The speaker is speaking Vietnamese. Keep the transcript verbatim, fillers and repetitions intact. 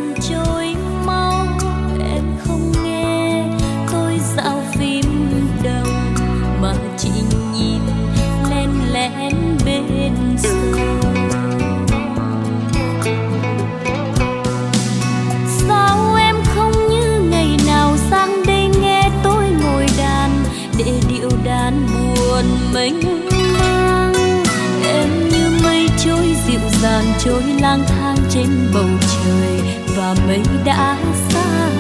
gian trôi mau, em không nghe tôi dạo phim đầu mà chỉ nhìn lén lén bên sông. Sao em không như ngày nào sang đây nghe tôi ngồi đàn để điệu đàn buồn mênh mang. Em như mây trôi dịu dàng trôi lang thang trên bầu trời và mây đã xa